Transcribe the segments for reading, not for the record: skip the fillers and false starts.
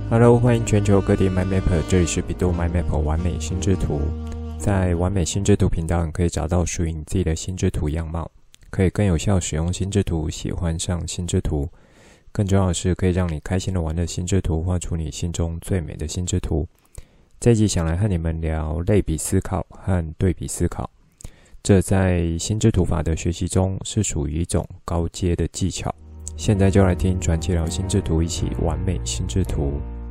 Hello， 欢迎全球各地 MyMapper， 这里是比度 MyMapper 完美心智图。在完美心智图频道，你可以找到属于你自己的心智图样貌，可以更有效使用心智图，喜欢上心智图。更重要的是，可以让你开心的玩乐心智图，画出你心中最美的心智图。这一集想来和你们聊类比思考和对比思考，这在心智图法的学习中是属于一种高阶的技巧。现在就来听传奇聊心智图，一起完美心智图。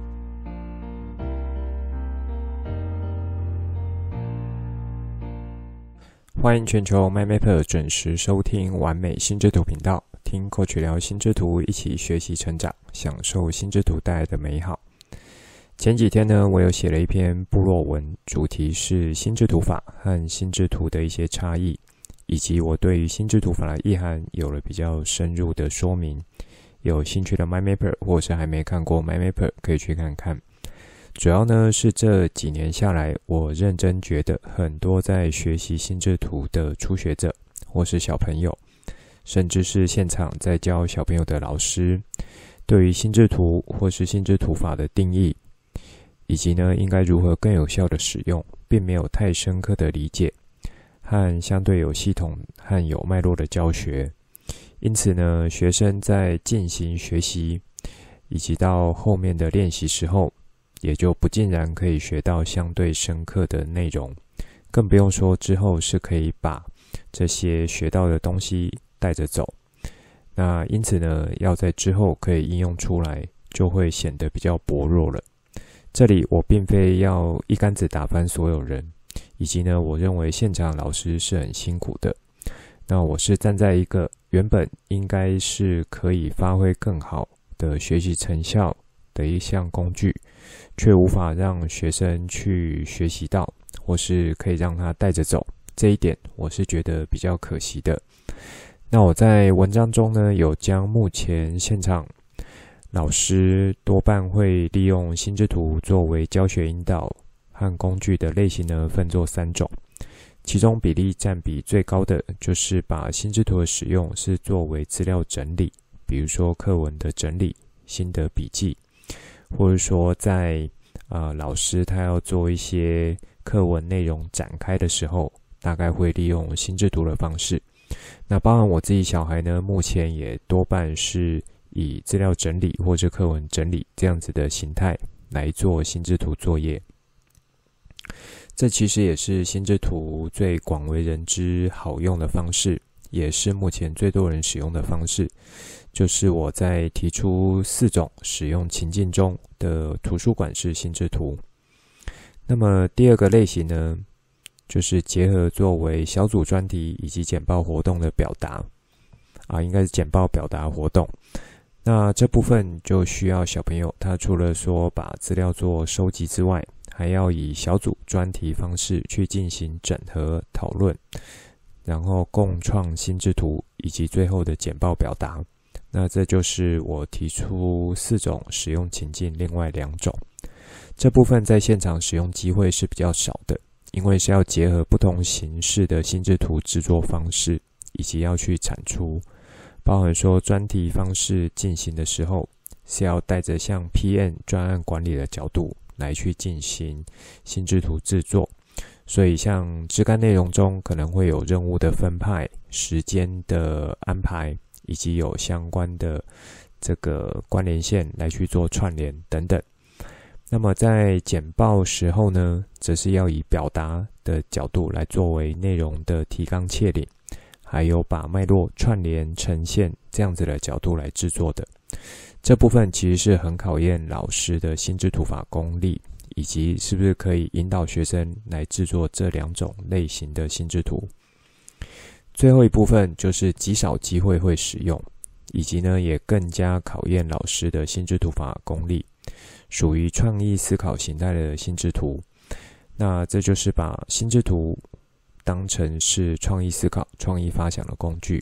欢迎全球 MyMapper 准时收听完美心智图频道，听 Coach 聊心智图，一起学习成长，享受心智图带来的美好。前几天呢，我有写了一篇部落文，主题是心智图法和心智图的一些差异，以及我对于心智图法的意涵有了比较深入的说明。有兴趣的 MyMapper 或是还没看过 MyMapper 可以去看看。主要呢是这几年下来，我认真觉得很多在学习心智图的初学者或是小朋友，甚至是现场在教小朋友的老师，对于心智图或是心智图法的定义，以及呢应该如何更有效的使用，并没有太深刻的理解和相对有系统和有脉络的教学。因此呢，学生在进行学习以及到后面的练习时候，也就不尽然可以学到相对深刻的内容，更不用说之后是可以把这些学到的东西带着走。那因此呢，要在之后可以应用出来，就会显得比较薄弱了。这里我并非要一竿子打翻所有人，以及呢，我认为现场老师是很辛苦的。那我是站在一个原本应该是可以发挥更好的学习成效的一项工具，却无法让学生去学习到，或是可以让他带着走，这一点我是觉得比较可惜的。那我在文章中呢，有将目前现场老师多半会利用心智图作为教学引导和工具的类型呢，分作3种。其中比例占比最高的就是把心智图的使用是作为资料整理，比如说课文的整理、心得笔记，或者说在老师他要做一些课文内容展开的时候，大概会利用心智图的方式。那包含我自己小孩呢，目前也多半是以资料整理或者课文整理这样子的形态来做心智图作业。这其实也是心智图最广为人知好用的方式，也是目前最多人使用的方式，就是我在提出4种使用情境中的图书馆式心智图。那么第二个类型呢，就是结合作为小组专题以及简报活动的表达应该是简报表达活动。那这部分就需要小朋友他除了说把资料做收集之外，还要以小组专题方式去进行整合讨论，然后共创心智图以及最后的简报表达。那这就是我提出4种使用情境，另外2种。这部分在现场使用机会是比较少的，因为是要结合不同形式的心智图制作方式，以及要去产出。包含说专题方式进行的时候，是要带着像 PM 专案管理的角度来去进行心智图制作，所以像枝干内容中可能会有任务的分派、时间的安排，以及有相关的这个关联线来去做串联等等。那么在简报时候呢，则是要以表达的角度来作为内容的提纲挈领，还有把脉络串联呈现这样子的角度来制作的。这部分其实是很考验老师的心智图法功力，以及是不是可以引导学生来制作这2种类型的心智图。最后一部分就是极少机会会使用，以及呢也更加考验老师的心智图法功力，属于创意思考形态的心智图。那这就是把心智图当成是创意思考、创意发想的工具。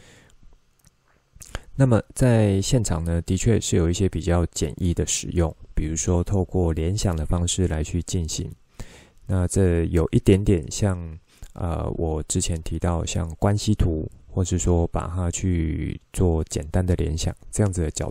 那么在现场呢，的确是有一些比较简易的使用，比如说透过联想的方式来去进行。那这有一点点像我之前提到像关系图，或是说把它去做简单的联想这样子的角度。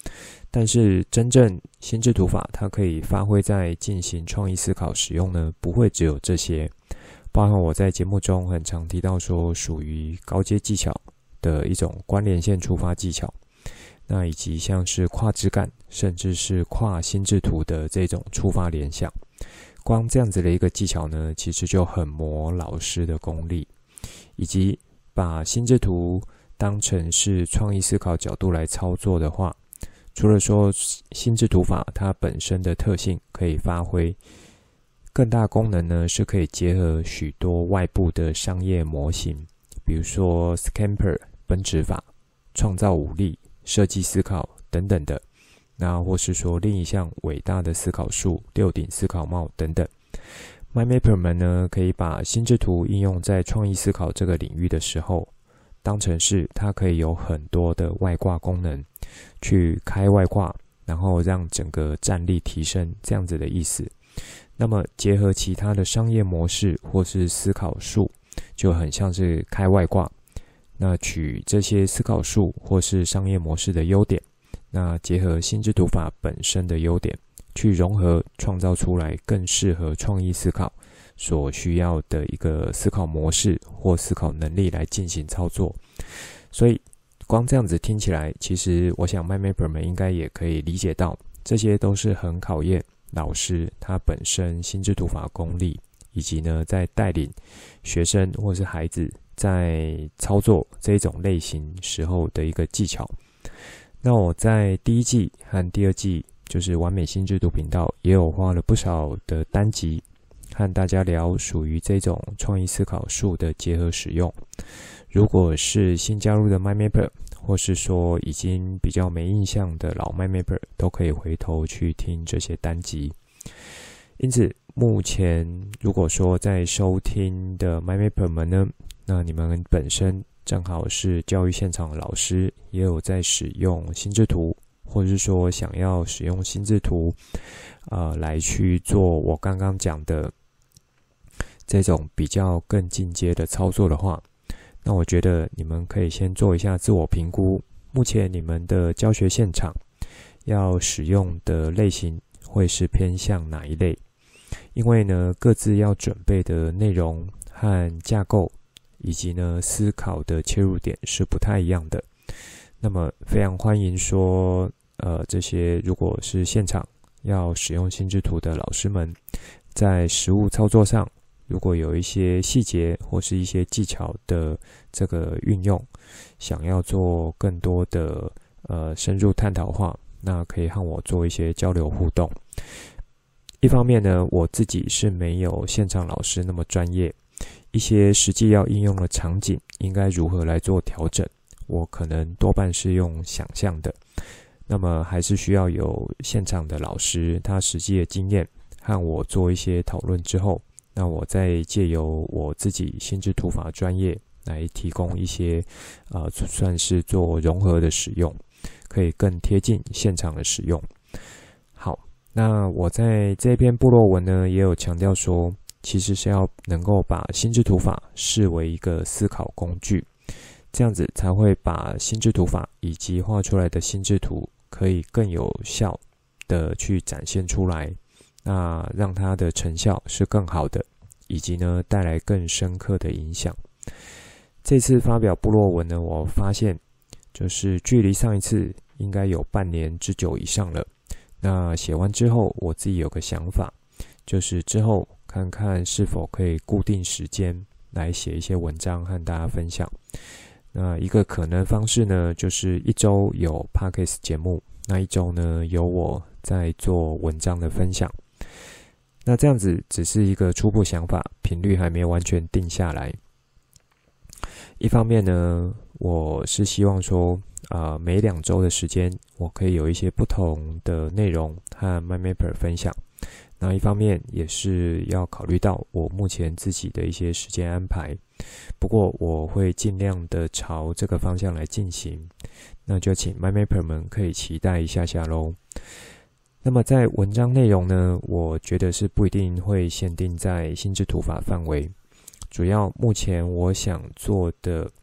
但是真正心智图法它可以发挥在进行创意思考使用呢，不会只有这些，包含我在节目中很常提到说属于高阶技巧的一种关联线触发技巧，那以及像是跨质感甚至是跨心智图的这种触发联想，光这样子的一个技巧呢，其实就很磨老师的功力，以及把心智图当成是创意思考角度来操作的话，除了说心智图法它本身的特性可以发挥，更大功能呢是可以结合许多外部的商业模型，比如说 Scamper 奔驰法、创造武力、设计思考等等的，那或是说另一项伟大的思考术6顶思考帽等等。MindMapper 们呢可以把心智图应用在创意思考这个领域的时候，当成是它可以有很多的外挂功能，去开外挂，然后让整个战力提升这样子的意思。那么结合其他的商业模式或是思考术，就很像是开外挂，那取这些思考术或是商业模式的优点，那结合心智图法本身的优点，去融合创造出来更适合创意思考所需要的一个思考模式或思考能力来进行操作。所以光这样子听起来，其实我想 MindMapper 们应该也可以理解到，这些都是很考验老师他本身心智图法功力，以及呢在带领学生或是孩子在操作这种类型时候的一个技巧。那我在第一季和第二季就是完美心智图频道也有花了不少的单集和大家聊属于这种创意思考术的结合使用。如果是新加入的 MindMapper， 或是说已经比较没印象的老 MindMapper， 都可以回头去听这些单集。因此目前如果说在收听的 MindMapper 们呢，那你们本身正好是教育现场的老师，也有在使用心智图，或者是说想要使用心智图来去做我刚刚讲的这种比较更进阶的操作的话，那我觉得你们可以先做一下自我评估，目前你们的教学现场要使用的类型会是偏向哪一类，因为呢各自要准备的内容和架构以及呢思考的切入点是不太一样的。那么非常欢迎说这些如果是现场要使用心智图的老师们，在实务操作上如果有一些细节或是一些技巧的这个运用，想要做更多的深入探讨的话，那可以和我做一些交流互动。一方面呢，我自己是没有现场老师那么专业，一些实际要应用的场景应该如何来做调整，我可能多半是用想象的，那么还是需要有现场的老师他实际的经验和我做一些讨论之后，那我再借由我自己心智图法专业来提供一些算是做融合的使用，可以更贴近现场的使用。好，那我在这篇部落文呢也有强调说，其实是要能够把心智图法视为一个思考工具，这样子才会把心智图法以及画出来的心智图可以更有效的去展现出来，那让它的成效是更好的，以及呢带来更深刻的影响。这次发表部落文呢，我发现就是距离上一次应该有半年之久以上了。那写完之后，我自己有个想法，就是之后看看是否可以固定时间来写一些文章和大家分享。那一个可能方式呢，就是一周有 Podcast 节目，那一周呢有我在做文章的分享。那这样子只是一个初步想法，频率还没有完全定下来。一方面呢，我是希望说每2周的时间我可以有一些不同的内容和 MindMapper 分享。那一方面也是要考虑到我目前自己的一些时间安排，不过我会尽量的朝这个方向来进行，那就请 MindMapper 们可以期待一下下咯。那么在文章内容呢，我觉得是不一定会限定在心智图法范围，主要目前我想做的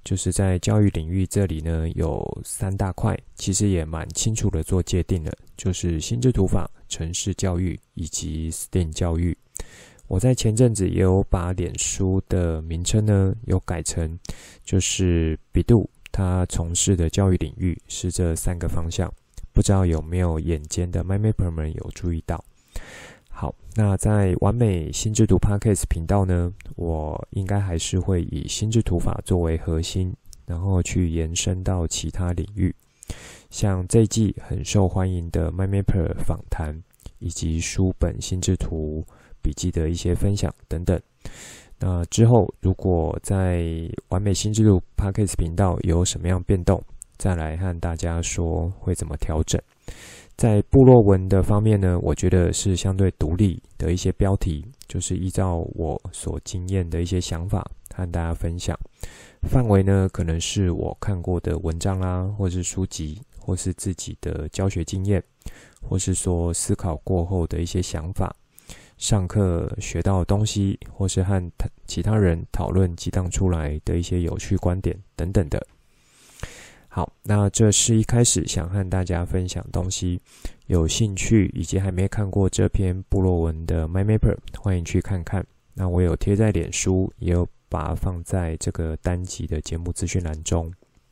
就是在教育领域这里呢，有3大块，其实也蛮清楚的做界定了，就是心智图法、程式教育以及 STEAM 教育。我在前阵子也有把脸书的名称呢，有改成就是比度它从事的教育领域是这3个方向，不知道有没有眼尖的 MyMapper 们有注意到。好，那在完美心智图 Podcast 频道呢，我应该还是会以心智图法作为核心，然后去延伸到其他领域，像这一季很受欢迎的 MyMapper 访谈，以及书本心智图笔记的一些分享等等。那之后如果在完美心智图 Podcast 频道有什么样变动，再来和大家说会怎么调整。在部落文的方面呢，我觉得是相对独立的一些标题，就是依照我所经验的一些想法和大家分享。范围呢，可能是我看过的文章啦，或是书籍，或是自己的教学经验，或是说思考过后的一些想法，上课学到的东西，或是和其他人讨论激荡出来的一些有趣观点等等的。好，那这是一开始想和大家分享东西，有兴趣以及还没看过这篇部落文的 MyMapper， 欢迎去看看。那我有贴在脸书，也有把它放在这个单集的节目资讯栏中。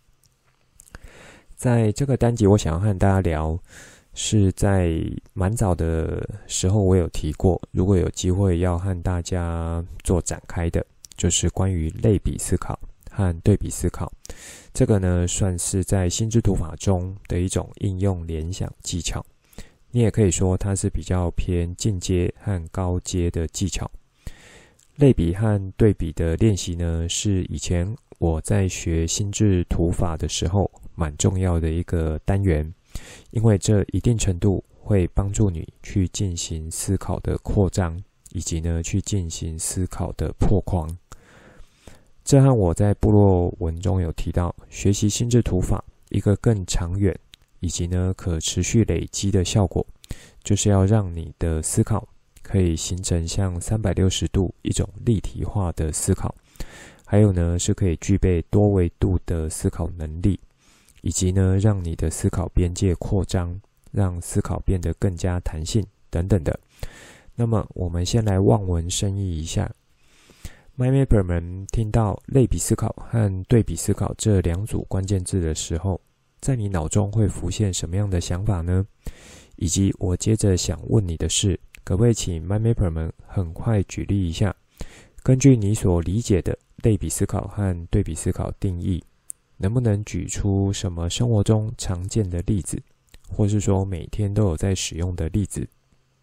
在这个单集，我想要和大家聊，是在蛮早的时候我有提过，如果有机会要和大家做展开的，就是关于类比思考和对比思考。这个呢，算是在心智图法中的一种应用联想技巧，你也可以说它是比较偏进阶和高阶的技巧。类比和对比的练习呢，是以前我在学心智图法的时候蛮重要的一个单元，因为这一定程度会帮助你去进行思考的扩张，以及呢去进行思考的破框。这和我在部落文中有提到，学习心智图法一个更长远以及呢可持续累积的效果，就是要让你的思考可以形成像360度一种立体化的思考，还有呢是可以具备多维度的思考能力，以及呢让你的思考边界扩张，让思考变得更加弹性等等的。那么我们先来望文生义一下。MyMapper 们听到类比思考和对比思考这2组关键字的时候，在你脑中会浮现什么样的想法呢？以及我接着想问你的是，可不可以请 MyMapper 们很快举例一下，根据你所理解的类比思考和对比思考定义，能不能举出什么生活中常见的例子，或是说每天都有在使用的例子？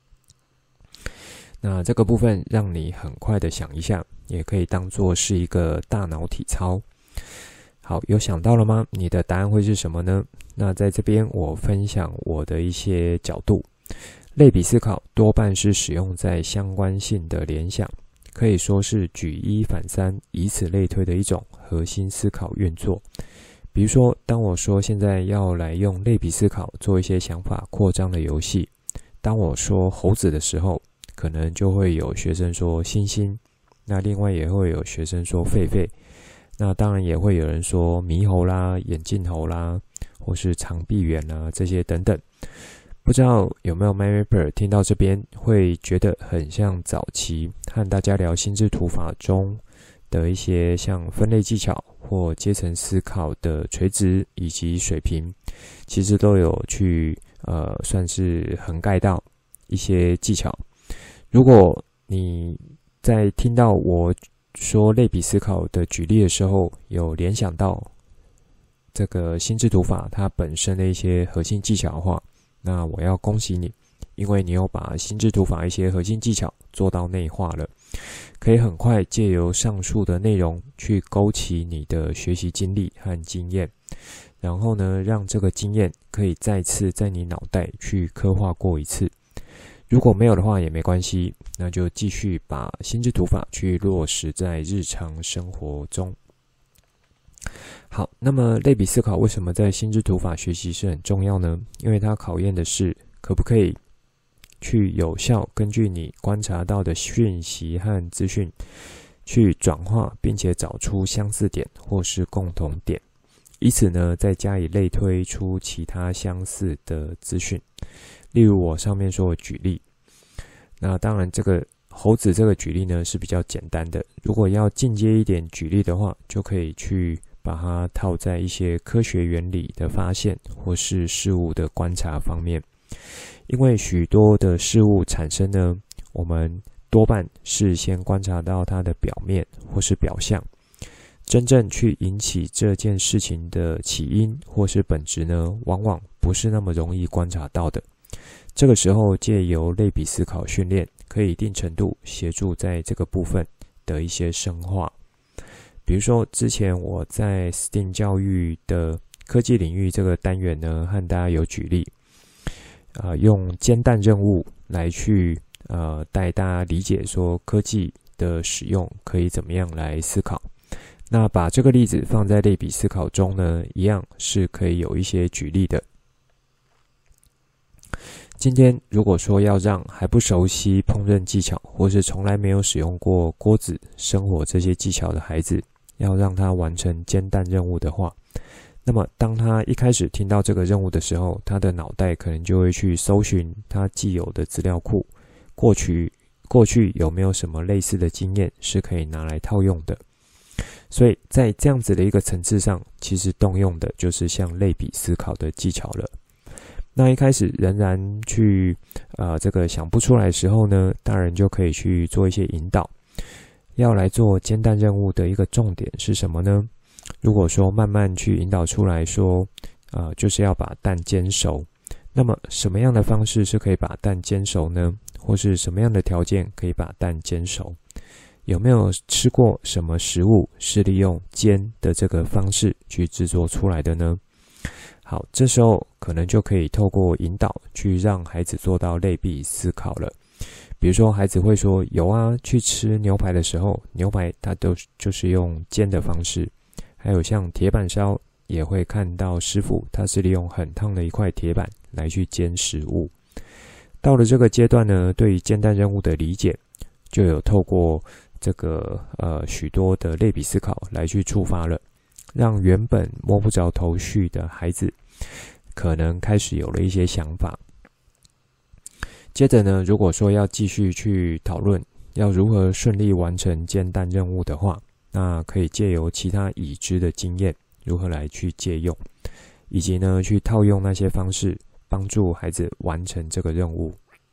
那这个部分让你很快的想一下，也可以当作是一个大脑体操。好，有想到了吗？你的答案会是什么呢？那在这边我分享我的一些角度。类比思考多半是使用在相关性的联想，可以说是举一反三，以此类推的一种核心思考运作。比如说，当我说现在要来用类比思考做一些想法扩张的游戏，当我说猴子的时候，可能就会有学生说猩猩，那另外也会有学生说狒狒，那当然也会有人说猕猴啦、眼镜猴啦，或是长臂猿啦，这些等等。不知道有没有 MyMapper 听到这边会觉得很像早期和大家聊心智图法中的一些像分类技巧或阶层思考的垂直以及水平，其实都有去算是横盖到一些技巧。如果你在听到我说类比思考的举例的时候，有联想到这个心智图法它本身的一些核心技巧的话，那我要恭喜你，因为你有把心智图法一些核心技巧做到内化了，可以很快借由上述的内容去勾起你的学习经历和经验，然后呢，让这个经验可以再次在你脑袋去刻画过一次。如果没有的话也没关系，那就继续把心智图法去落实在日常生活中。好，那么类比思考为什么在心智图法学习是很重要呢？因为它考验的是可不可以去有效根据你观察到的讯息和资讯， 去转化，并且找出相似点或是共同点，以此呢再加以类推出其他相似的资讯。例如我上面说的举例，那当然这个猴子这个举例呢是比较简单的，如果要进阶一点举例的话，就可以去把它套在一些科学原理的发现或是事物的观察方面。因为许多的事物产生呢，我们多半是先观察到它的表面或是表象，真正去引起这件事情的起因或是本质呢，往往不是那么容易观察到的。这个时候借由类比思考训练，可以一定程度协助在这个部分的一些深化。比如说之前我在 STEAM 教育的科技领域这个单元呢，和大家有举例，用煎蛋任务来去带大家理解说科技的使用可以怎么样来思考。那把这个例子放在类比思考中呢，一样是可以有一些举例的。今天如果说要让还不熟悉烹饪技巧，或是从来没有使用过锅子、生火这些技巧的孩子，要让他完成煎蛋任务的话，那么当他一开始听到这个任务的时候，他的脑袋可能就会去搜寻他既有的资料库，过去有没有什么类似的经验是可以拿来套用的。所以在这样子的一个层次上，其实动用的就是像类比思考的技巧了。那一开始仍然去这个想不出来的时候呢，大人就可以去做一些引导。要来做煎蛋任务的一个重点是什么呢？如果说慢慢去引导出来说就是要把蛋煎熟，那么什么样的方式是可以把蛋煎熟呢？或是什么样的条件可以把蛋煎熟？有没有吃过什么食物是利用煎的这个方式去制作出来的呢？好，这时候可能就可以透过引导去让孩子做到类比思考了。比如说孩子会说，有啊，去吃牛排的时候，牛排它就是用煎的方式。还有像铁板烧，也会看到师傅他是利用很烫的一块铁板来去煎食物。到了这个阶段呢，对于煎蛋任务的理解，就有透过这个许多的类比思考来去触发了，让原本摸不着头绪的孩子可能开始有了一些想法。接着呢，如果说要继续去讨论要如何顺利完成煎蛋任务的话，那可以借由其他已知的经验如何来去借用，以及呢去套用那些方式帮助孩子完成这个任务。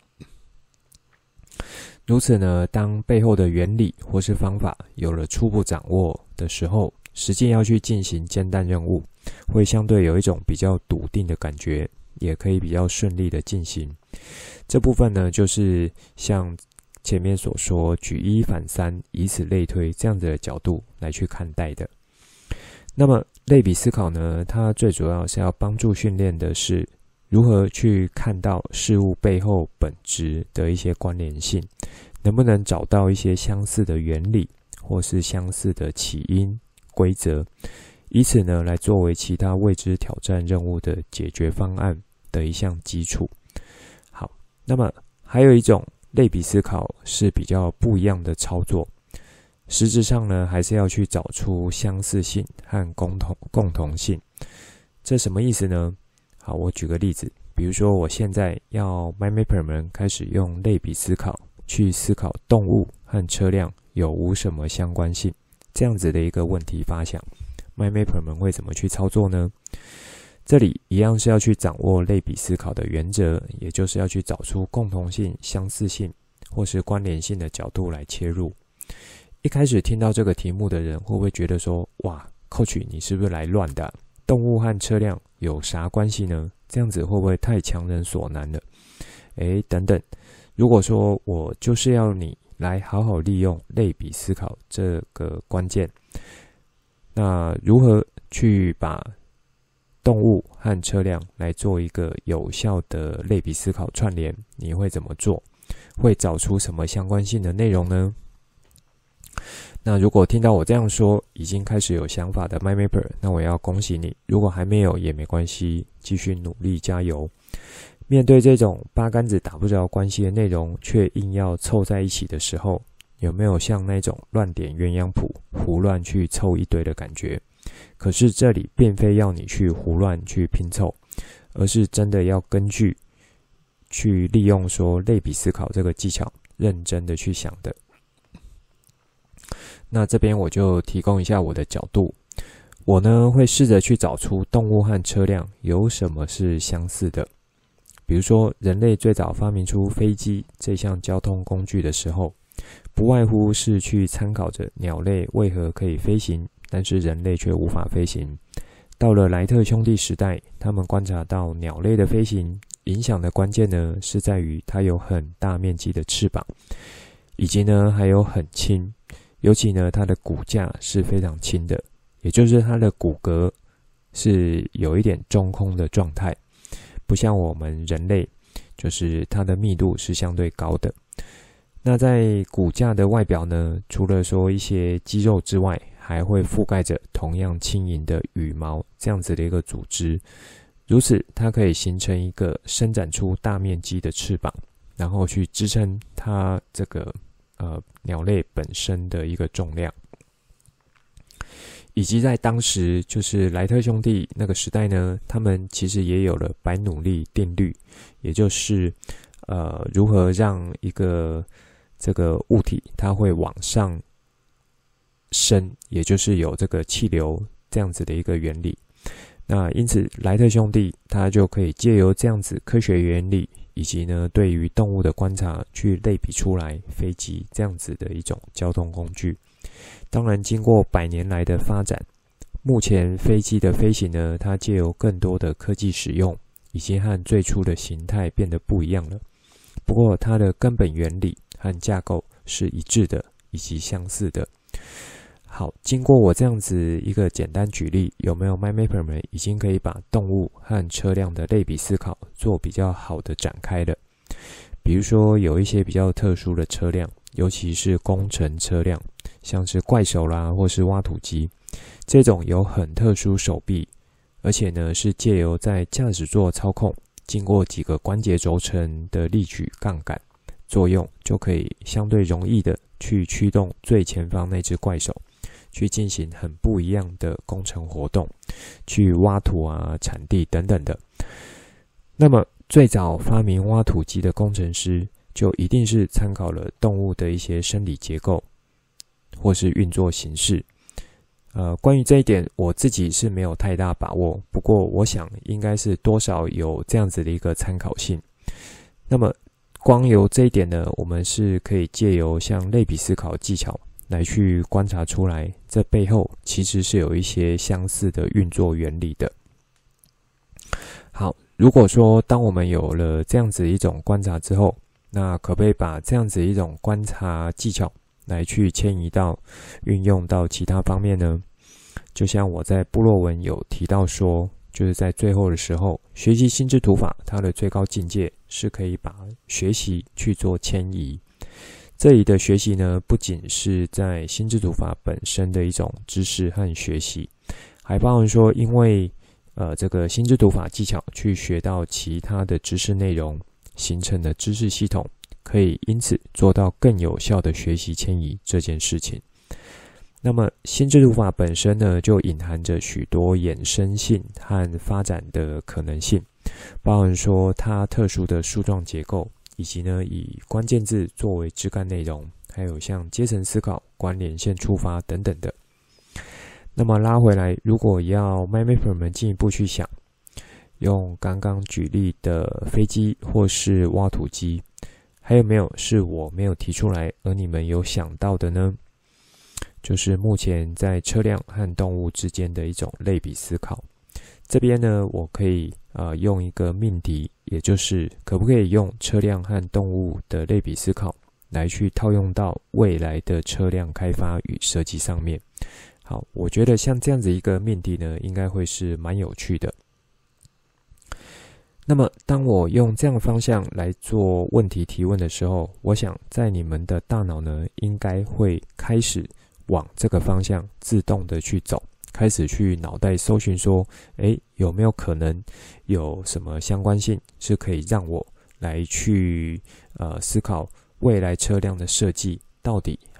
如此呢，当背后的原理或是方法有了初步掌握的时候，实际要去进行煎蛋任务，会相对有一种比较笃定的感觉，也可以比较顺利的进行。这部分呢，就是像前面所说举一反三，以此类推这样子的角度来去看待的。那么类比思考呢，它最主要是要帮助训练的是如何去看到事物背后本质的一些关联性，能不能找到一些相似的原理或是相似的起因规则，以此呢来作为其他未知挑战任务的解决方案的一项基础。好，那么还有一种类比思考是比较不一样的操作，实质上呢还是要去找出相似性和共同性。这什么意思呢？好，我举个例子，比如说我现在要 MyMapper 们开始用类比思考去思考动物和车辆有无什么相关性，这样子的一个问题发想， MyMapper 们会怎么去操作呢？这里一样是要去掌握类比思考的原则，也就是要去找出共同性、相似性或是关联性的角度来切入。一开始听到这个题目的人会不会觉得说，哇 Coach 你是不是来乱的啊？动物和车辆有啥关系呢？这样子会不会太强人所难了？等等，如果说我就是要你来好好利用类比思考这个关键，那如何去把动物和车辆来做一个有效的类比思考串联，你会怎么做？会找出什么相关性的内容呢？那如果听到我这样说，已经开始有想法的 MyMapper， 那我要恭喜你。如果还没有也没关系，继续努力加油。面对这种八竿子打不着关系的内容，却硬要凑在一起的时候， 有没有像那种乱点鸳鸯谱，胡乱去凑一堆的感觉？可是这里并非要你去胡乱去拼凑，而是真的要根据去利用说类比思考这个技巧，认真的去想的。那这边我就提供一下我的角度，我呢会试着去找出动物和车辆有什么是相似的。比如说人类最早发明出飞机这项交通工具的时候，不外乎是去参考着鸟类为何可以飞行，但是人类却无法飞行。到了莱特兄弟时代，他们观察到鸟类的飞行影响的关键呢，是在于它有很大面积的翅膀，以及呢还有很轻，尤其呢它的骨架是非常轻的，也就是它的骨骼是有一点中空的状态，不像我们人类，就是它的密度是相对高的。那在骨架的外表呢，除了说一些肌肉之外，还会覆盖着同样轻盈的羽毛这样子的一个组织，如此它可以形成一个伸展出大面积的翅膀，然后去支撑它这个鸟类本身的一个重量。以及在当时就是莱特兄弟那个时代呢，他们其实也有了白努力定律，也就是如何让一个这个物体它会往上升，也就是有这个气流这样子的一个原理。那因此莱特兄弟他就可以借由这样子科学原理，以及呢对于动物的观察，去类比出来飞机这样子的一种交通工具。当然经过100年来的发展，目前飞机的飞行呢，它借由更多的科技使用，已经和最初的形态变得不一样了。不过它的根本原理和架构是一致的，以及相似的。好，经过我这样子一个简单举例，有没有 MyMapper 们已经可以把动物和车辆的类比思考做比较好的展开了？比如说有一些比较特殊的车辆，尤其是工程车辆，像是怪手啦，或是挖土机，这种有很特殊手臂，而且呢是借由在驾驶座操控，经过几个关节轴承的力矩杠杆作用，就可以相对容易的去驱动最前方那只怪手，去进行很不一样的工程活动，去挖土啊、铲地等等的。那么最早发明挖土机的工程师，就一定是参考了动物的一些生理结构或是运作形式。关于这一点我自己是没有太大把握，不过我想应该是多少有这样子的一个参考性。那么光由这一点呢，我们是可以借由像类比思考技巧来去观察出来，这背后其实是有一些相似的运作原理的。好，如果说当我们有了这样子一种观察之后，那可不可以把这样子一种观察技巧来去迁移到运用到其他方面呢？就像我在部落文有提到说，就是在最后的时候，学习心智图法它的最高境界是可以把学习去做迁移。这里的学习呢，不仅是在心智图法本身的一种知识和学习，还包含说因为这个心智图法技巧去学到其他的知识内容形成的知识系统，可以因此做到更有效的学习迁移这件事情。那么心智图法本身呢，就隐含着许多衍生性和发展的可能性，包含说它特殊的树状结构，以及呢以关键字作为枝干内容，还有像阶层思考、关联线触发等等的。那么拉回来，如果要 MyMapper 们进一步去想，用刚刚举例的飞机或是挖土机，还有没有是我没有提出来而你们有想到的呢？就是目前在车辆和动物之间的一种类比思考。这边呢，我可以用一个命题，也就是可不可以用车辆和动物的类比思考来去套用到未来的车辆开发与设计上面。好，我觉得像这样子一个命题呢，应该会是蛮有趣的。那么当我用这样的方向来做问题提问的时候，我想在你们的大脑呢，应该会开始往这个方向自动的去走，开始去脑袋搜寻说，有没有可能有什么相关性是可以让我来去思考未来车辆的设计到底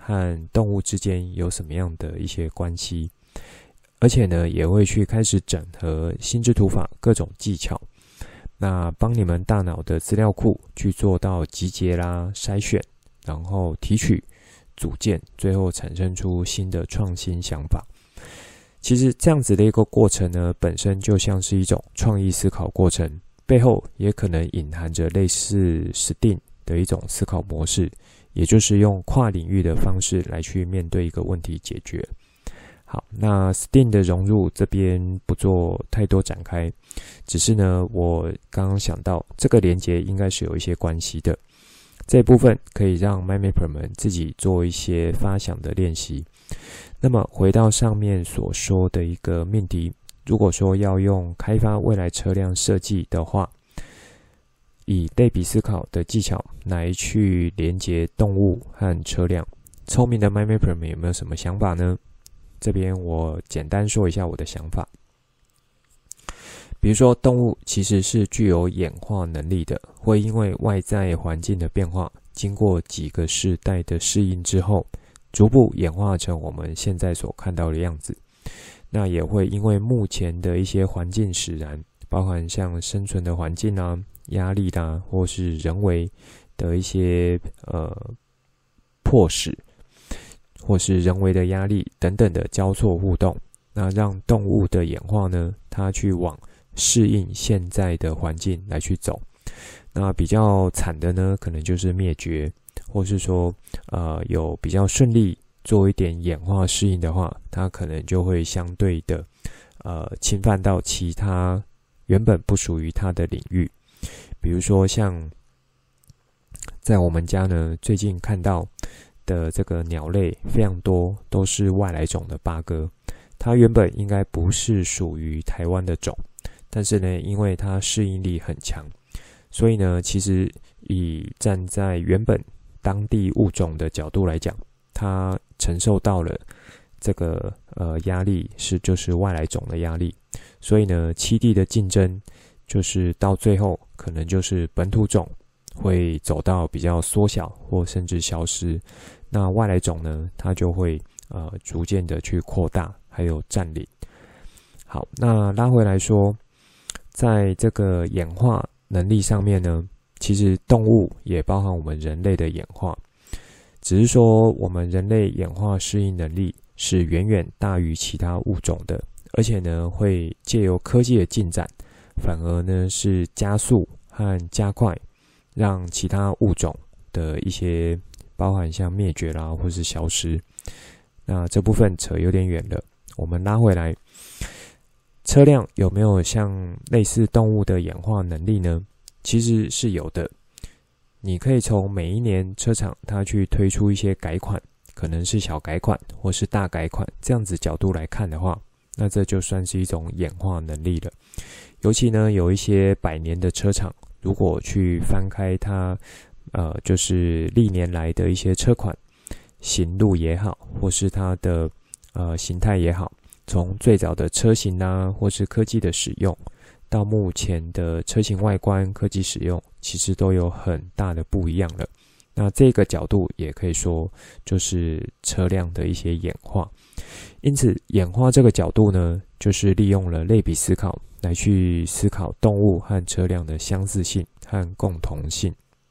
和动物之间有什么样的一些关系，而且呢，也会去开始整合心智图法各种技巧，那帮你们大脑的资料库去做到集结啦、筛选，然后提取、组建，最后产生出新的创新想法。其实这样子的一个过程呢，本身就像是一种创意思考过程，背后也可能隐含着类似 STEAM 的一种思考模式，也就是用跨领域的方式来去面对一个问题解决。好，那 STEAM 的融入这边不做太多展开，只是呢，我刚刚想到这个连结应该是有一些关系的，这一部分可以让 MyMapper 们自己做一些发想的练习。那么回到上面所说的一个命题，如果说要用开发未来车辆设计的话，以类比思考的技巧来去连接动物和车辆，聪明的 MyMapper 们有没有什么想法呢？这边我简单说一下我的想法。比如说动物其实是具有演化能力的，会因为外在环境的变化，经过几个世代的适应之后，逐步演化成我们现在所看到的样子。那也会因为目前的一些环境使然，包含像生存的环境啊、压力啦，或是人为的一些迫使，或是人为的压力等等的交错互动，那让动物的演化呢，它去往适应现在的环境来去走。那比较惨的呢，可能就是灭绝，或是说有比较顺利做一点演化适应的话，它可能就会相对的侵犯到其他原本不属于它的领域。比如说像在我们家呢，最近看到的这个鸟类非常多，都是外来种的八哥。它原本应该不是属于台湾的种，但是呢，因为它适应力很强，所以呢，其实以站在原本当地物种的角度来讲，它承受到了这个压力就是外来种的压力，所以呢，栖地的竞争就是到最后可能就是本土种会走到比较缩小或甚至消失，那外来种呢，它就会逐渐的去扩大还有占领。好，那拉回来说，在这个演化能力上面呢，其实动物也包含我们人类的演化，只是说我们人类演化适应能力是远远大于其他物种的，而且呢，会借由科技的进展，反而呢是加速和加快，让其他物种的一些包含像灭绝啦或是消失。那这部分扯有点远了，我们拉回来，车辆有没有像类似动物的演化能力呢？其实是有的。你可以从每一年车厂它去推出一些改款，可能是小改款或是大改款，这样子角度来看的话，那这就算是一种演化能力了。尤其呢，有一些100年的车厂，如果去翻开它就是历年来的一些车款型路也好，或是它的形态也好，从最早的车型啊，或是科技的使用，到目前的车型外观科技使用，其实都有很大的不一样了。那这个角度也可以说就是车辆的一些演化。因此演化这个角度呢，就是利用了类比思考来去思考动物和车辆的相似性和共同性。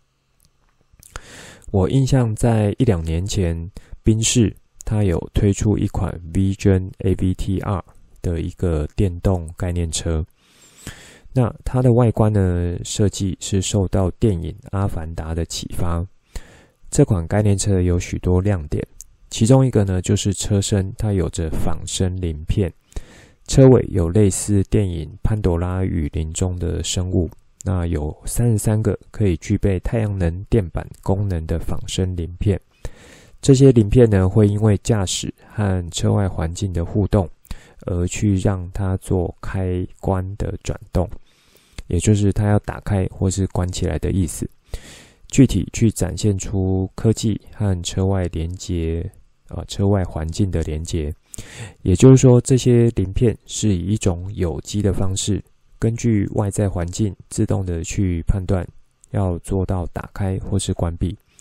我印象在1-2年前，宾士它有推出一款 Vision AVTR 的一个电动概念车。那它的外观呢，设计是受到电影《阿凡达》的启发。这款概念车有许多亮点，其中一个呢，就是车身它有着仿生鳞片，车尾有类似电影《潘多拉雨林》中的生物。那有33个可以具备太阳能电板功能的仿生鳞片，这些鳞片呢，会因为驾驶和车外环境的互动，而去让它做开关的转动，也就是它要打开或是关起来的意思。具体去展现出科技和车外连接车外环境的连接，也就是说，这些鳞片是以一种有机的方式，根据外在环境自动的去判断要做到打开或是关闭，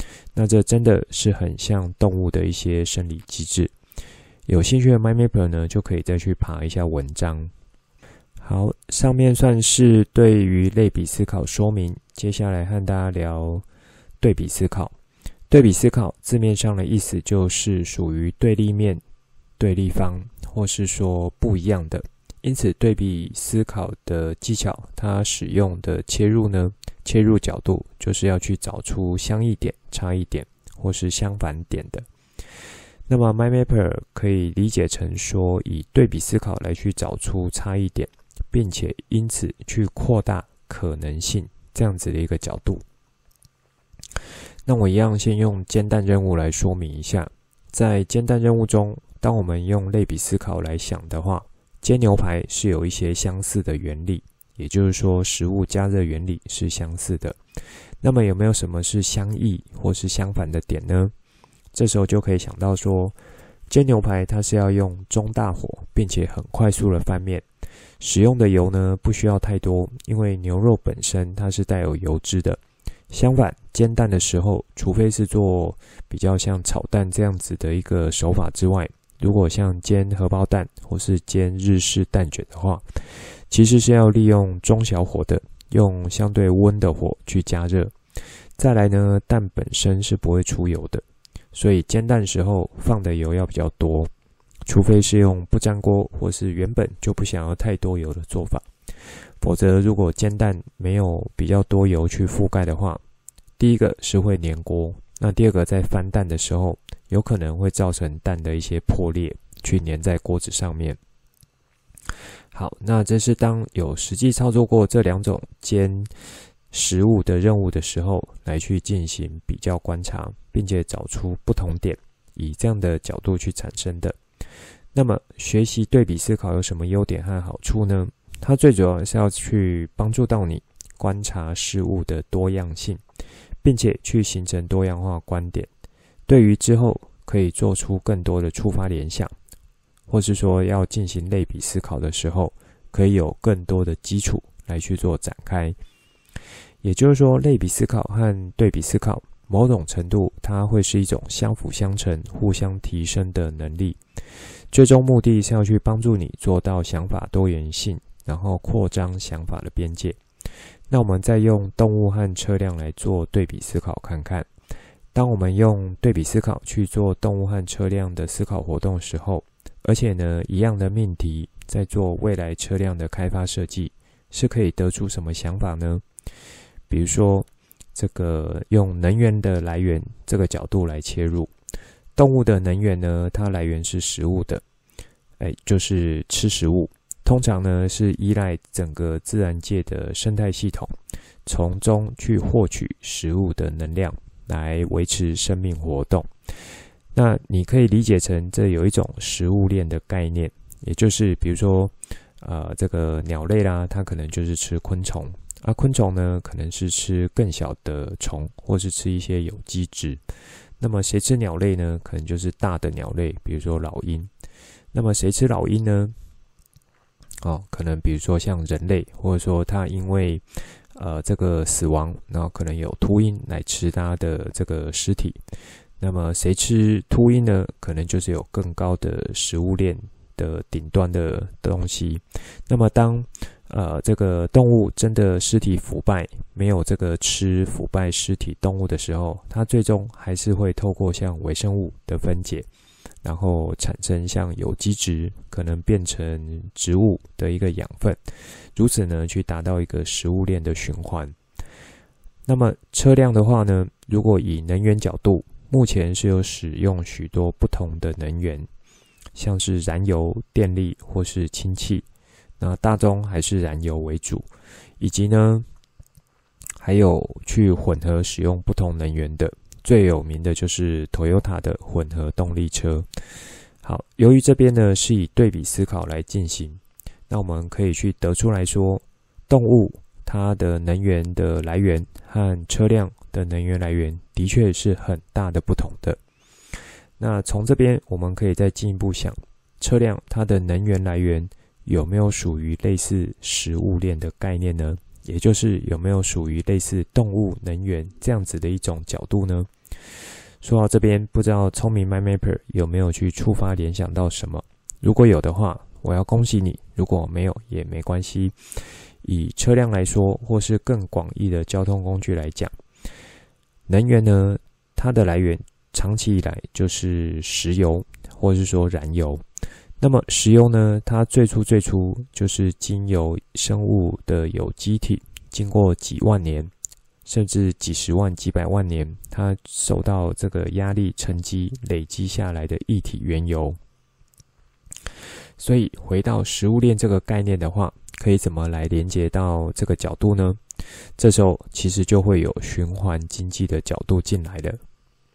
那这真的是很像动物的一些生理机制。有兴趣的 MindMapper 呢，就可以再去爬一下文章。好，上面算是对于类比思考说明，接下来和大家聊对比思考。对比思考字面上的意思就是属于对立面、对立方，或是说不一样的。因此对比思考的技巧，它使用的切入角度就是要去找出相异点、差异点或是相反点的。那么 MindMapper 可以理解成说，以对比思考来去找出差异点，并且因此去扩大可能性，这样子的一个角度。那我一样先用煎蛋任务来说明一下。在煎蛋任务中，当我们用类比思考来想的话，煎牛排是有一些相似的原理，也就是说食物加热原理是相似的。那么有没有什么是相异或是相反的点呢？这时候就可以想到说，煎牛排它是要用中大火并且很快速的翻面，使用的油呢不需要太多，因为牛肉本身它是带有油脂的。相反，煎蛋的时候，除非是做比较像炒蛋这样子的一个手法之外，如果像煎荷包蛋或是煎日式蛋卷的话，其实是要利用中小火的，用相对温的火去加热。再来呢，蛋本身是不会出油的，所以煎蛋时候放的油要比较多，除非是用不粘锅或是原本就不想要太多油的做法。否则如果煎蛋没有比较多油去覆盖的话，第一个是会粘锅，那第二个在翻蛋的时候有可能会造成蛋的一些破裂，去粘在锅子上面。好，那这是当有实际操作过这两种煎食物的任务的时候，来去进行比较观察，并且找出不同点，以这样的角度去产生的。那么学习对比思考有什么优点和好处呢？它最主要是要去帮助到你观察事物的多样性，并且去形成多样化观点，对于之后可以做出更多的触发联想，或是说要进行类比思考的时候，可以有更多的基础来去做展开。也就是说，类比思考和对比思考某种程度它会是一种相辅相成、互相提升的能力，最终目的是要去帮助你做到想法多元性，然后扩张想法的边界。那我们再用动物和车辆来做对比思考看看。当我们用对比思考去做动物和车辆的思考活动的时候，而且呢，一样的命题在做未来车辆的开发设计，是可以得出什么想法呢？比如说，这个用能源的来源这个角度来切入，动物的能源呢，它来源是食物的，就是吃食物。通常呢是依赖整个自然界的生态系统，从中去获取食物的能量来维持生命活动。那你可以理解成这有一种食物链的概念，也就是比如说这个鸟类啦，它可能就是吃昆虫，昆虫呢可能是吃更小的虫，或是吃一些有机质。那么谁吃鸟类呢？可能就是大的鸟类，比如说老鹰。那么谁吃老鹰呢？可能比如说像人类，或者说它因为这个死亡，然后可能有秃鹰来吃它的这个尸体。那么谁吃秃鹰呢？可能就是有更高的食物链的顶端的东西。那么当这个动物真的尸体腐败，没有这个吃腐败尸体动物的时候，它最终还是会透过像微生物的分解，然后产生像有机质，可能变成植物的一个养分，如此呢去达到一个食物链的循环。那么车辆的话呢，如果以能源角度，目前是有使用许多不同的能源，像是燃油、电力或是氢气，那大宗还是燃油为主，以及呢还有去混合使用不同能源的，最有名的就是 Toyota 的混合动力车。好，由于这边呢是以对比思考来进行，那我们可以去得出来说，动物它的能源的来源和车辆的能源来源的确是很大的不同的。那从这边我们可以再进一步想，车辆它的能源来源有没有属于类似食物链的概念呢？也就是有没有属于类似动物能源这样子的一种角度呢？ 说到这边，不知道聪明 MyMapper 有没有去触发联想到什么？如果有的话，我要恭喜你；如果没有也没关系。以车辆来说，或是更广义的交通工具来讲，能源呢，它的来源长期以来就是石油，或是说燃油。那么石油呢，它最初就是经由生物的有机体，经过几万年，甚至几十万、几百万年，它受到这个压力沉积累积下来的液体原油。所以回到食物链这个概念的话，可以怎么来连接到这个角度呢？这时候其实就会有循环经济的角度进来了。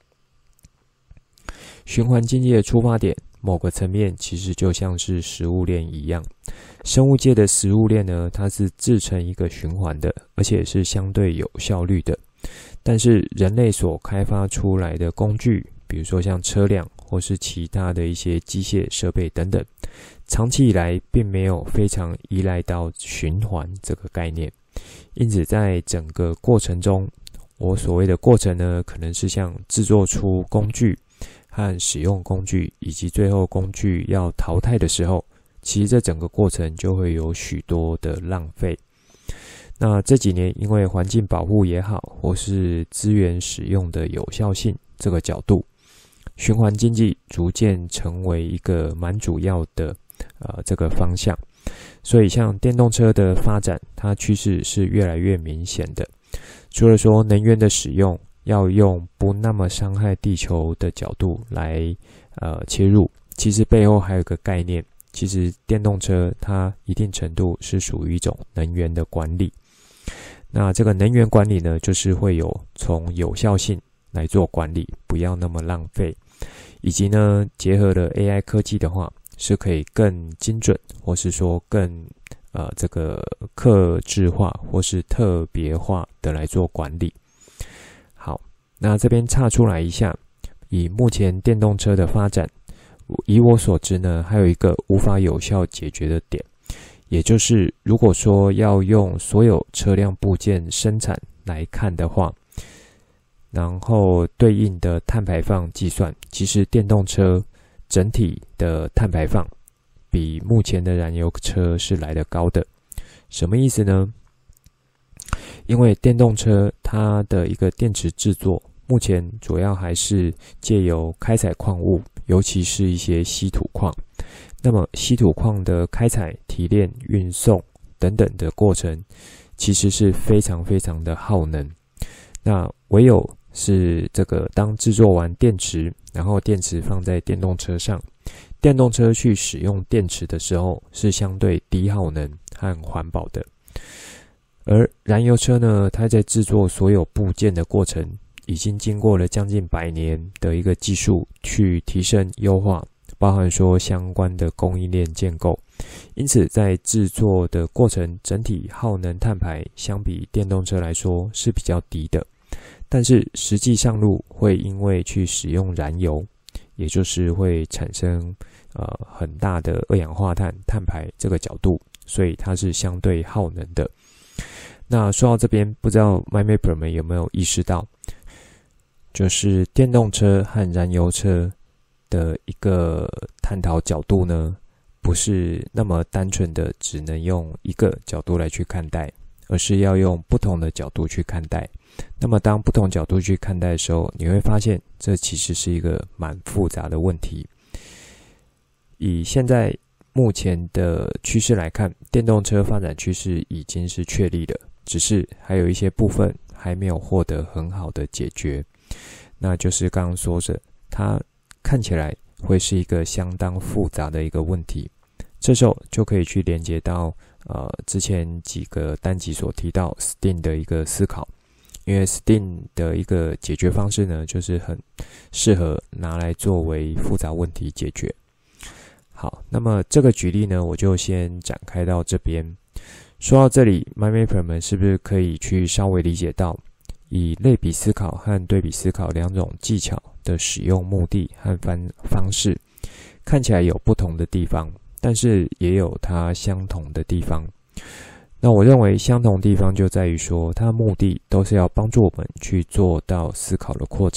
循环经济的出发点，某个层面其实就像是食物链一样。生物界的食物链呢，它是制成一个循环的，而且是相对有效率的。但是人类所开发出来的工具，比如说像车辆或是其他的一些机械设备等等，长期以来并没有非常依赖到循环这个概念。因此在整个过程中，我所谓的过程呢，可能是像制作出工具和使用工具，以及最后工具要淘汰的时候，其实这整个过程就会有许多的浪费。那这几年因为环境保护也好，或是资源使用的有效性这个角度，循环经济逐渐成为一个蛮主要的这个方向。所以像电动车的发展，它趋势是越来越明显的。除了说能源的使用要用不那么伤害地球的角度来切入，其实背后还有一个概念，其实电动车它一定程度是属于一种能源的管理。那这个能源管理呢，就是会有从有效性来做管理，不要那么浪费，以及呢结合了 AI 科技的话，是可以更精准，或是说更这个客制化或是特别化的来做管理。好，那这边岔出来一下，以目前电动车的发展，以我所知呢，还有一个无法有效解决的点，也就是如果说要用所有车辆部件生产来看的话，然后对应的碳排放计算，其实电动车整体的碳排放比目前的燃油车是来得高的。什么意思呢？因为电动车它的一个电池制作，目前主要还是借由开采矿物，尤其是一些稀土矿。那么稀土矿的开采、提炼、运送等等的过程，其实是非常非常的耗能。那唯有是这个当制作完电池，然后电池放在电动车上，电动车去使用电池的时候是相对低耗能和环保的。而燃油车呢，它在制作所有部件的过程，已经经过了将近100年的一个技术去提升优化，包含说相关的供应链建构。因此在制作的过程，整体耗能碳排相比电动车来说是比较低的。但是实际上路会因为去使用燃油，也就是会产生很大的二氧化碳碳排这个角度，所以它是相对耗能的。那说到这边，不知道 MyMapper 们有没有意识到，就是电动车和燃油车的一个探讨角度呢，不是那么单纯的只能用一个角度来去看待，而是要用不同的角度去看待。那么当不同角度去看待的时候，你会发现这其实是一个蛮复杂的问题。以现在目前的趋势来看，电动车发展趋势已经是确立的，只是还有一些部分还没有获得很好的解决。那就是刚刚说的，它看起来会是一个相当复杂的一个问题。这时候就可以去连接到之前几个单集所提到 STEAM 的一个思考。因为 STEAM 的一个解决方式呢，就是很适合拿来作为复杂问题解决。好，那么这个举例呢，我就先展开到这边。说到这里 ，MyMapper 们是不是可以去稍微理解到，以类比思考和对比思考两种技巧的使用目的和方式，看起来有不同的地方，但是也有它相同的地方。那我认为相同的地方就在于说，它的目的都是要帮助我们去做到思考的扩张，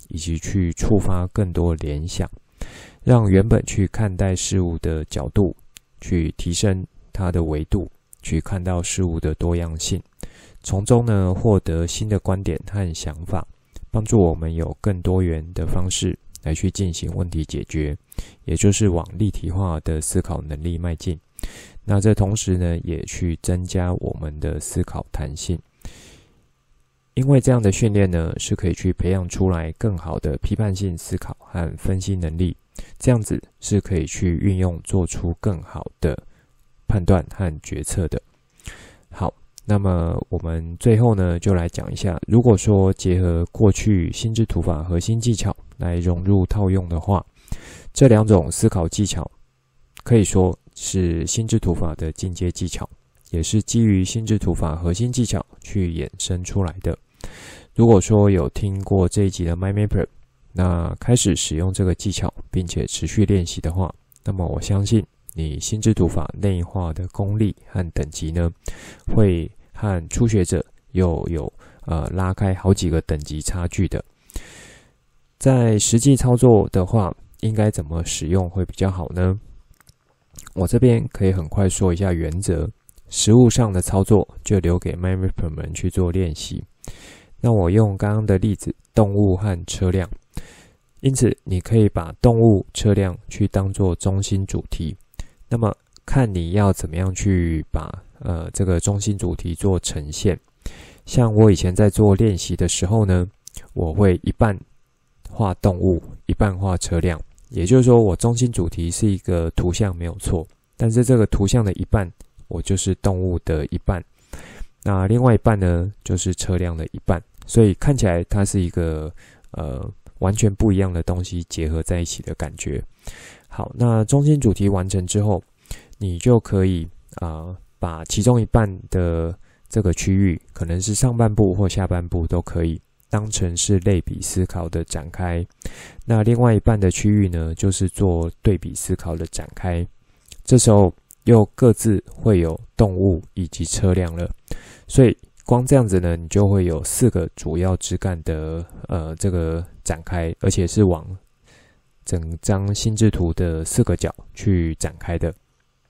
以及去触发更多联想，让原本去看待事物的角度去提升它的维度，去看到事物的多样性，从中呢获得新的观点和想法，帮助我们有更多元的方式来去进行问题解决，也就是往立体化的思考能力迈进。那这同时呢，也去增加我们的思考弹性，因为这样的训练呢，是可以去培养出来更好的批判性思考和分析能力，这样子是可以去运用做出更好的判断和决策的。好，那么我们最后呢，就来讲一下，如果说结合过去心智图法核心技巧来融入套用的话，这两种思考技巧可以说是心智图法的进阶技巧，也是基于心智图法核心技巧去衍生出来的。如果说有听过这一集的 MindMapper， 那开始使用这个技巧并且持续练习的话，那么我相信你心智图法内化的功力和等级呢，会和初学者又有拉开好几个等级差距的。在实际操作的话，应该怎么使用会比较好呢？我这边可以很快说一下原则，实务上的操作就留给 MindMapper 们去做练习。那我用刚刚的例子，动物和车辆，因此你可以把动物、车辆去当作中心主题，那么看你要怎么样去把这个中心主题做呈现。像我以前在做练习的时候呢，我会一半画动物，一半画车辆，也就是说我中心主题是一个图像没有错，但是这个图像的一半我就是动物的一半，那另外一半呢就是车辆的一半，所以看起来它是一个完全不一样的东西结合在一起的感觉。好，那中心主题完成之后，你就可以把其中一半的这个区域，可能是上半部或下半部都可以当成是类比思考的展开，那另外一半的区域呢，就是做对比思考的展开。这时候又各自会有动物以及车辆了，所以光这样子呢，你就会有4个主要枝干的这个展开，而且是往整张心智图的4个角去展开的。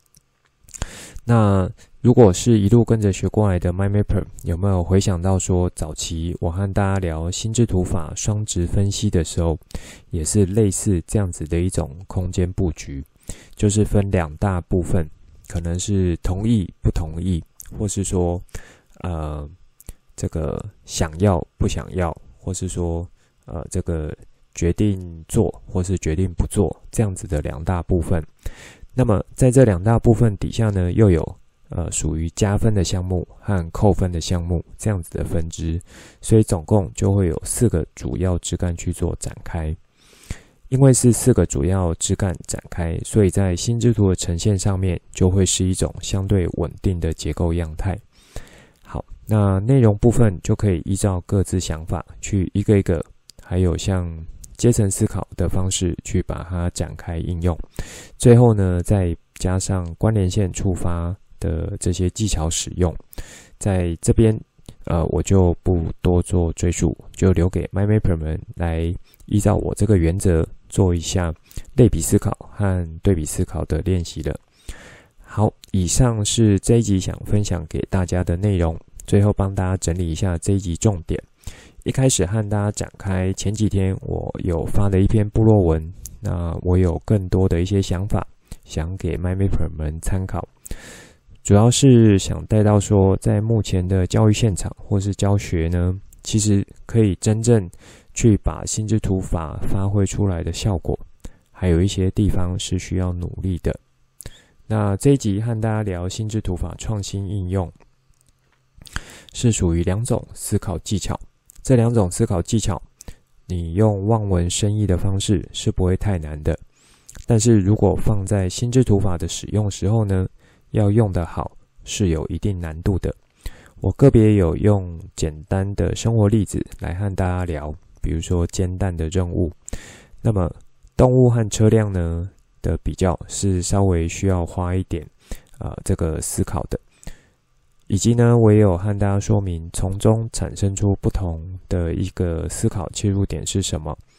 那如果是一路跟着学过来的 MindMapper， 有没有回想到说，早期我和大家聊心智图法双值分析的时候，也是类似这样子的一种空间布局，就是分2大部分，可能是同意不同意，或是说这个想要不想要，或是说这个决定做或是决定不做，这样子的2大部分。那么在这2大部分底下呢，又有属于加分的项目和扣分的项目这样子的分支，所以总共就会有4个主要枝干去做展开。因为是4个主要枝干展开，所以在心智图的呈现上面就会是一种相对稳定的结构样态。好，那内容部分就可以依照各自想法去一个一个，还有像阶层思考的方式去把它展开应用。最后呢，再加上关联线触发的这些技巧使用，在这边我就不多做赘述，就留给 MindMapper 们来依照我这个原则做一下类比思考和对比思考的练习了。好，以上是这一集想分享给大家的内容，最后帮大家整理一下这一集重点。一开始和大家展开，前几天我有发了一篇部落文，那我有更多的一些想法想给 MindMapper 们参考，主要是想带到说，在目前的教育现场或是教学呢，其实可以真正去把心智图法发挥出来的效果，还有一些地方是需要努力的。那这一集和大家聊心智图法创新应用，是属于2种思考技巧。这2种思考技巧，你用望文生义的方式是不会太难的，但是如果放在心智图法的使用时候呢，要用得好是有一定难度的。我个别有用简单的生活例子来和大家聊，比如说煎蛋的任务。那么动物和车辆呢的比较是稍微需要花一点这个思考的，以及呢我也有和大家说明从中产生出不同的一个思考切入点是什么。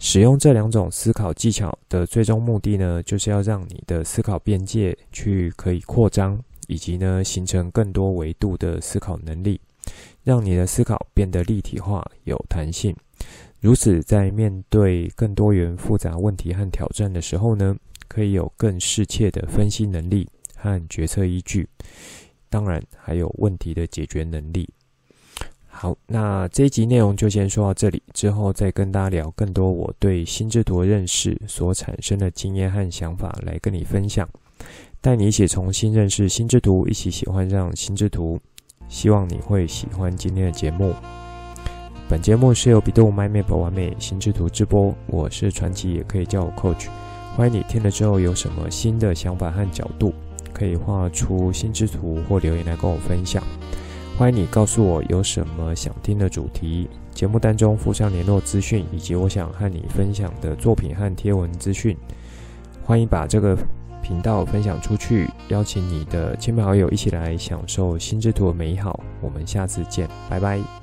使用这2种思考技巧的最终目的呢，就是要让你的思考边界可以扩张，以及呢形成更多维度的思考能力，让你的思考变得立体化、有弹性。如此，在面对更多元复杂问题和挑战的时候呢，可以有更适切的分析能力和决策依据，当然还有问题的解决能力。好，那这一集内容就先说到这里，之后再跟大家聊更多我对心智图的认识所产生的经验和想法来跟你分享，带你一起重新认识心智图，一起喜欢上心智图。希望你会喜欢今天的节目。本节目是由比度 MyMap 完美心智图直播，我是传奇，也可以叫我 Coach。欢迎你听了之后有什么新的想法和角度，可以画出心智图或留言来跟我分享。欢迎你告诉我有什么想听的主题，节目单中附上联络资讯，以及我想和你分享的作品和贴文资讯。欢迎把这个频道分享出去，邀请你的亲朋好友一起来享受心智图的美好。我们下次见，拜拜。